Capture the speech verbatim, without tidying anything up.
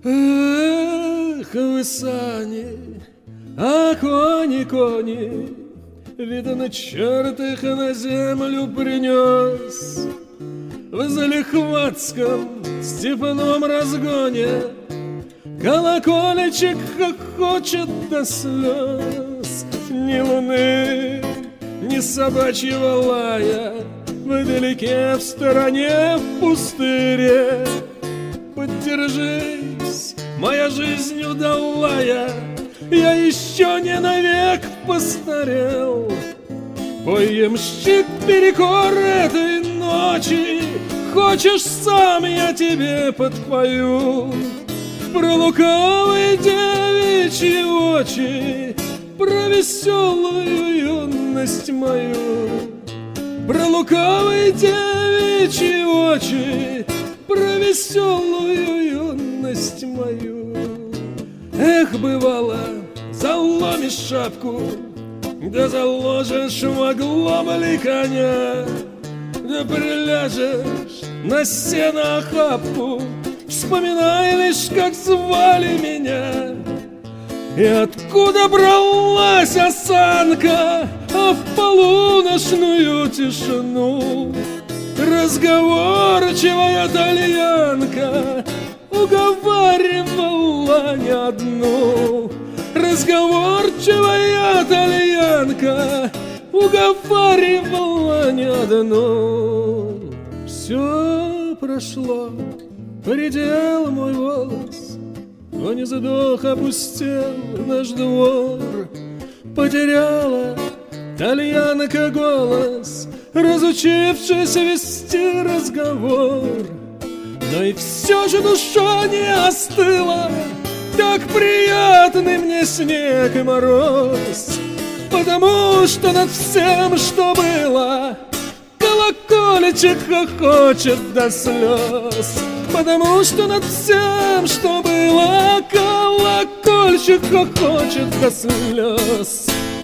Эх, вы сани, а кони, кони, видно, черт их на землю принес. В залихватском степном разгоне колокольчик хохочет до слез. Ни луны, ни собачьего лая вдалеке, в стороне, в пустыре. Поддержись, моя жизнь удалая, я еще не навек постарел. Поемщик перекор этой ночи, хочешь сам, я тебе подпою. Про лукавые девичьи очи, про веселую юность мою. Про лукавые девичьи очи, про веселую юность мою. Эх, бывало, заломишь шапку, да заложишь в оглобли коня, да приляжешь на сено охапку, вспоминай лишь, как звали меня. И откуда бралась осанка, а в полуночную тишину разговорчивая тальянка уговаривала не одну. Разговорчивая тальянка уговаривала не одну. Все прошло, предел мой волос, но не задох, опустел наш двор. Потеряла тальянка голос, разучившись вести разговор. Но и все же душа не остыла, так приятны мне снег и мороз, потому что над всем, что было, колокольчик хохочет до слез. Потому что над всем, что было, колокольчик хохочет до слез.